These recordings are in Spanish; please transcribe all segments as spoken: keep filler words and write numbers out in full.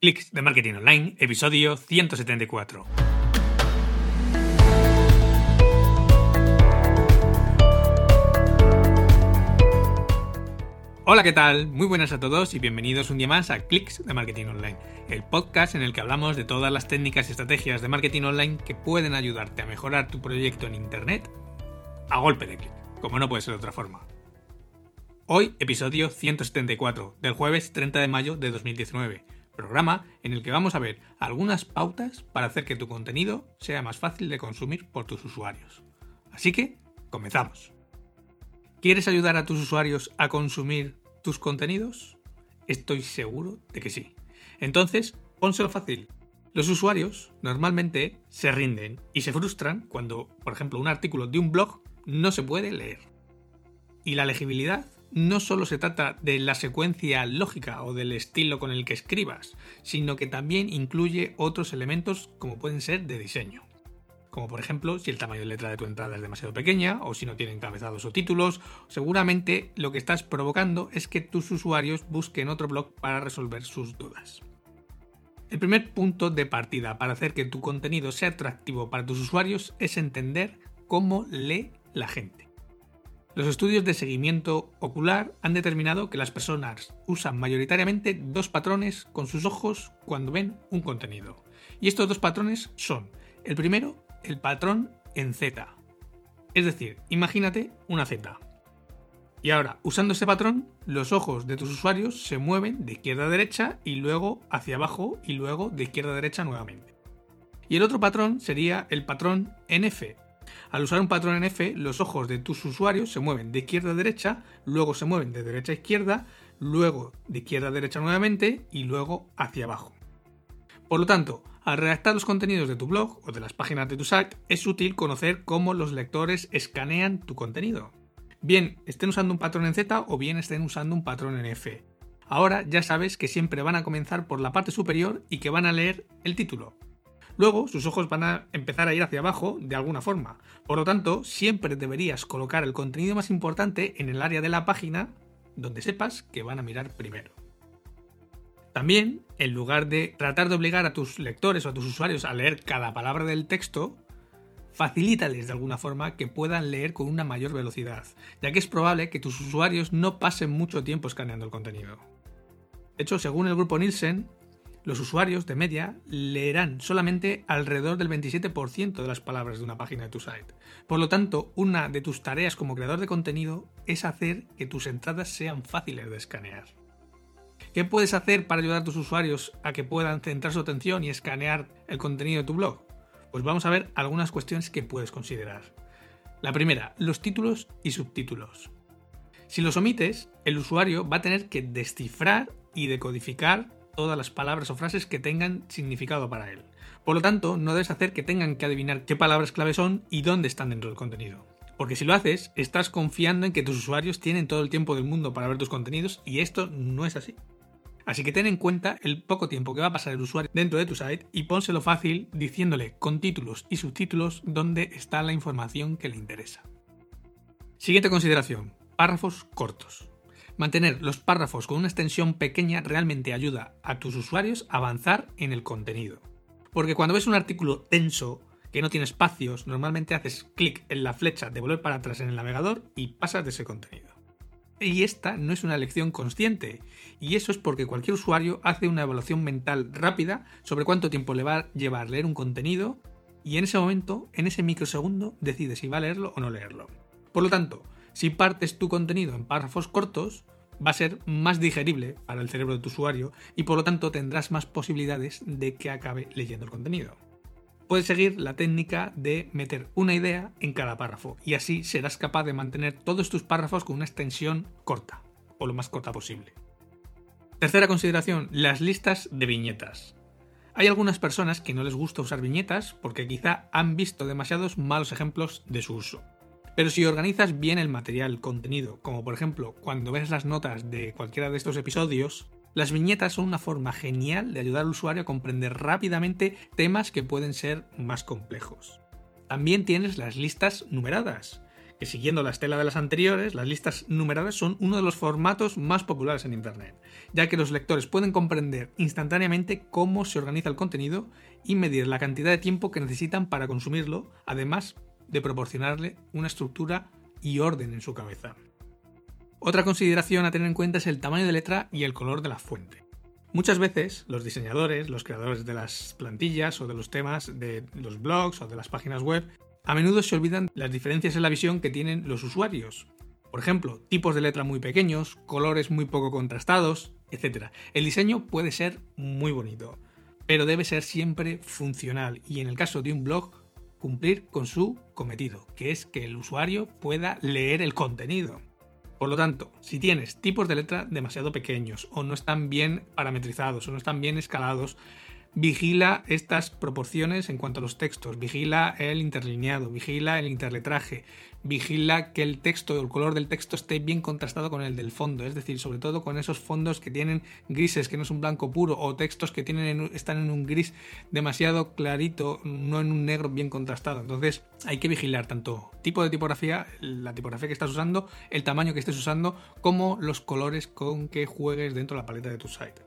Clics de Marketing Online, episodio ciento setenta y cuatro. Hola, ¿qué tal? Muy buenas a todos y bienvenidos un día más a Clics de Marketing Online, el podcast en el que hablamos de todas las técnicas y estrategias de marketing online que pueden ayudarte a mejorar tu proyecto en Internet a golpe de clic, como no puede ser de otra forma. Hoy, episodio ciento setenta y cuatro, del jueves treinta de mayo de dos mil diecinueve, programa en el que vamos a ver algunas pautas para hacer que tu contenido sea más fácil de consumir por tus usuarios. Así que, comenzamos. ¿Quieres ayudar a tus usuarios a consumir tus contenidos? Estoy seguro de que sí. Entonces, pónselo fácil. Los usuarios normalmente se rinden y se frustran cuando, por ejemplo, un artículo de un blog no se puede leer. Y la legibilidad no solo se trata de la secuencia lógica o del estilo con el que escribas, sino que también incluye otros elementos como pueden ser de diseño. Como por ejemplo, si el tamaño de letra de tu entrada es demasiado pequeña o si no tiene encabezados o títulos, seguramente lo que estás provocando es que tus usuarios busquen otro blog para resolver sus dudas. El primer punto de partida para hacer que tu contenido sea atractivo para tus usuarios es entender cómo lee la gente. Los estudios de seguimiento ocular han determinado que las personas usan mayoritariamente dos patrones con sus ojos cuando ven un contenido. Y estos dos patrones son, el primero, el patrón en Z. Es decir, imagínate una Z. Y ahora, usando ese patrón, los ojos de tus usuarios se mueven de izquierda a derecha y luego hacia abajo y luego de izquierda a derecha nuevamente. Y el otro patrón sería el patrón en F. Al usar un patrón en F, los ojos de tus usuarios se mueven de izquierda a derecha, luego se mueven de derecha a izquierda, luego de izquierda a derecha nuevamente y luego hacia abajo. Por lo tanto, al redactar los contenidos de tu blog o de las páginas de tu site, es útil conocer cómo los lectores escanean tu contenido. Bien estén usando un patrón en Z o bien estén usando un patrón en F. Ahora ya sabes que siempre van a comenzar por la parte superior y que van a leer el título. Luego, sus ojos van a empezar a ir hacia abajo de alguna forma. Por lo tanto, siempre deberías colocar el contenido más importante en el área de la página donde sepas que van a mirar primero. También, en lugar de tratar de obligar a tus lectores o a tus usuarios a leer cada palabra del texto, facilítales de alguna forma que puedan leer con una mayor velocidad, ya que es probable que tus usuarios no pasen mucho tiempo escaneando el contenido. De hecho, según el grupo Nielsen, los usuarios de media leerán solamente alrededor del veintisiete por ciento de las palabras de una página de tu site. Por lo tanto, una de tus tareas como creador de contenido es hacer que tus entradas sean fáciles de escanear. ¿Qué puedes hacer para ayudar a tus usuarios a que puedan centrar su atención y escanear el contenido de tu blog? Pues vamos a ver algunas cuestiones que puedes considerar. La primera, los títulos y subtítulos. Si los omites, el usuario va a tener que descifrar y decodificar todas las palabras o frases que tengan significado para él. Por lo tanto, no debes hacer que tengan que adivinar qué palabras clave son y dónde están dentro del contenido. Porque si lo haces, estás confiando en que tus usuarios tienen todo el tiempo del mundo para ver tus contenidos y esto no es así. Así que ten en cuenta el poco tiempo que va a pasar el usuario dentro de tu site y pónselo fácil diciéndole con títulos y subtítulos dónde está la información que le interesa. Siguiente consideración, párrafos cortos. Mantener los párrafos con una extensión pequeña realmente ayuda a tus usuarios a avanzar en el contenido. Porque cuando ves un artículo denso, que no tiene espacios, normalmente haces clic en la flecha de volver para atrás en el navegador y pasas de ese contenido. Y esta no es una elección consciente, y eso es porque cualquier usuario hace una evaluación mental rápida sobre cuánto tiempo le va a llevar leer un contenido y en ese momento, en ese microsegundo, decide si va a leerlo o no leerlo. Por lo tanto, si partes tu contenido en párrafos cortos, va a ser más digerible para el cerebro de tu usuario y por lo tanto tendrás más posibilidades de que acabe leyendo el contenido. Puedes seguir la técnica de meter una idea en cada párrafo y así serás capaz de mantener todos tus párrafos con una extensión corta o lo más corta posible. Tercera consideración, las listas de viñetas. Hay algunas personas que no les gusta usar viñetas porque quizá han visto demasiados malos ejemplos de su uso. Pero si organizas bien el material, el contenido, como por ejemplo cuando ves las notas de cualquiera de estos episodios, las viñetas son una forma genial de ayudar al usuario a comprender rápidamente temas que pueden ser más complejos. También tienes las listas numeradas, que que siguiendo la estela de las anteriores, las listas numeradas son uno de los formatos más populares en Internet, ya que los lectores pueden comprender instantáneamente cómo se organiza el contenido y medir la cantidad de tiempo que necesitan para consumirlo, además de proporcionarle una estructura y orden en su cabeza. Otra consideración a tener en cuenta es el tamaño de letra y el color de la fuente. Muchas veces los diseñadores, los creadores de las plantillas o de los temas de los blogs o de las páginas web, a menudo se olvidan las diferencias en la visión que tienen los usuarios. Por ejemplo, tipos de letra muy pequeños, colores muy poco contrastados, etcétera. El diseño puede ser muy bonito, pero debe ser siempre funcional y en el caso de un blog, cumplir con su cometido, que es que el usuario pueda leer el contenido. Por lo tanto, si tienes tipos de letra demasiado pequeños o no están bien parametrizados o no están bien escalados, vigila estas proporciones en cuanto a los textos, vigila el interlineado, vigila el interletraje, vigila que el texto o el color del texto esté bien contrastado con el del fondo, es decir, sobre todo con esos fondos que tienen grises, que no es un blanco puro, o textos que tienen, están en un gris demasiado clarito, no en un negro bien contrastado. Entonces hay que vigilar tanto tipo de tipografía, la tipografía que estás usando, el tamaño que estés usando, como los colores con que juegues dentro de la paleta de tu site.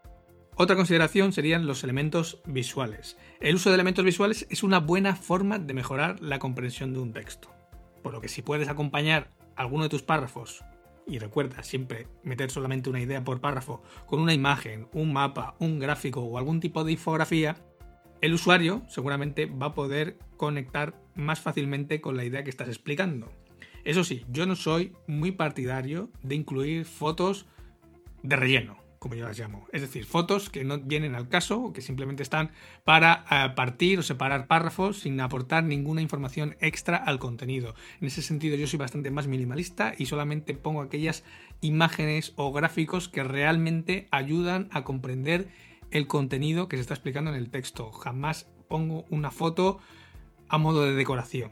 Otra consideración serían los elementos visuales. El uso de elementos visuales es una buena forma de mejorar la comprensión de un texto. Por lo que si puedes acompañar alguno de tus párrafos, y recuerda siempre meter solamente una idea por párrafo, con una imagen, un mapa, un gráfico o algún tipo de infografía, el usuario seguramente va a poder conectar más fácilmente con la idea que estás explicando. Eso sí, yo no soy muy partidario de incluir fotos de relleno, como yo las llamo. Es decir, fotos que no vienen al caso o que simplemente están para uh, partir o separar párrafos sin aportar ninguna información extra al contenido. En ese sentido yo soy bastante más minimalista y solamente pongo aquellas imágenes o gráficos que realmente ayudan a comprender el contenido que se está explicando en el texto. Jamás pongo una foto a modo de decoración.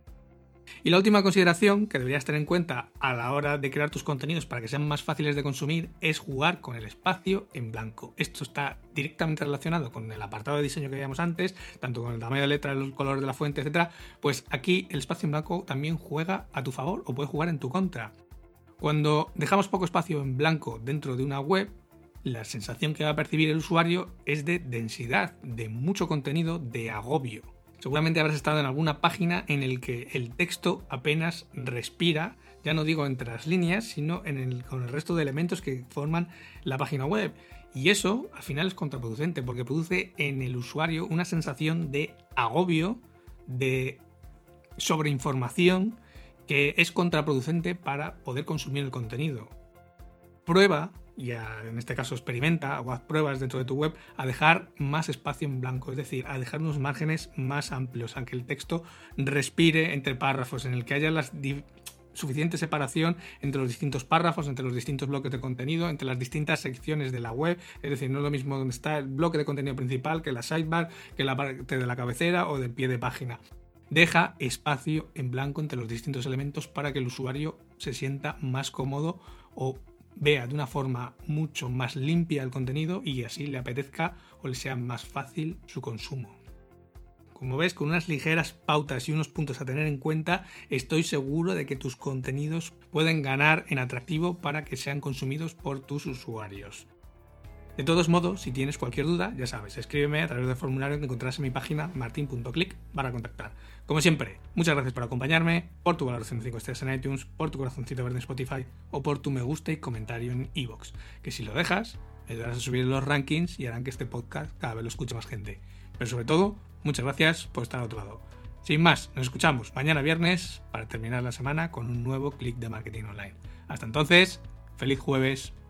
Y la última consideración que deberías tener en cuenta a la hora de crear tus contenidos para que sean más fáciles de consumir es jugar con el espacio en blanco. Esto está directamente relacionado con el apartado de diseño que veíamos antes, tanto con el tamaño de letra, el color de la fuente, etcétera. Pues aquí el espacio en blanco también juega a tu favor o puede jugar en tu contra. Cuando dejamos poco espacio en blanco dentro de una web, la sensación que va a percibir el usuario es de densidad, de mucho contenido, de agobio. Seguramente habrás estado en alguna página en el que el texto apenas respira, ya no digo entre las líneas, sino en el, con el resto de elementos que forman la página web. Y eso al final es contraproducente porque produce en el usuario una sensación de agobio, de sobreinformación, que es contraproducente para poder consumir el contenido. Prueba, y a, en este caso experimenta o haz pruebas dentro de tu web a dejar más espacio en blanco, es decir, a dejar unos márgenes más amplios, a que el texto respire entre párrafos, en el que haya la suficiente separación entre los distintos párrafos, entre los distintos bloques de contenido, entre las distintas secciones de la web. Es decir, no es lo mismo donde está el bloque de contenido principal que la sidebar, que la parte de la cabecera o del pie de página. Deja espacio en blanco entre los distintos elementos para que el usuario se sienta más cómodo o vea de una forma mucho más limpia el contenido y así le apetezca o le sea más fácil su consumo. Como ves, con unas ligeras pautas y unos puntos a tener en cuenta, estoy seguro de que tus contenidos pueden ganar en atractivo para que sean consumidos por tus usuarios. De todos modos, si tienes cualquier duda, ya sabes, escríbeme a través del formulario que encontrarás en mi página martin punto click para contactar. Como siempre, muchas gracias por acompañarme, por tu valoración de cinco estrellas en iTunes, por tu corazoncito verde en Spotify o por tu me gusta y comentario en iVoox, que si lo dejas, me ayudarás a subir los rankings y harán que este podcast cada vez lo escuche más gente. Pero sobre todo, muchas gracias por estar al otro lado. Sin más, nos escuchamos mañana viernes para terminar la semana con un nuevo clic de marketing online. Hasta entonces, feliz jueves.